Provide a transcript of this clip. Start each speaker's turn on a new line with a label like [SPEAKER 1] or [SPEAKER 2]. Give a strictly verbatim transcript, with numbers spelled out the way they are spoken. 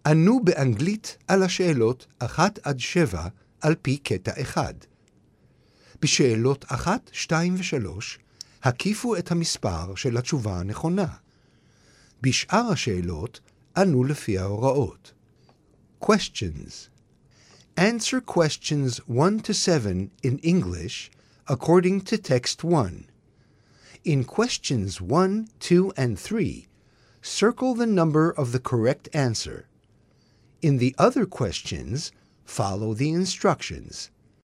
[SPEAKER 1] ענו באנגלית על השאלות אחת עד שבע על פי קטע אחד. בשאלות אחת, שתיים ושלוש, הקיפו את המספר של התשובה הנכונה. בשאר השאלות, ענו לפי ההוראות. Questions. Answer questions one to seven in English according to text one. In questions one, two, and three, circle the number of the correct answer. In the other questions, follow the instructions.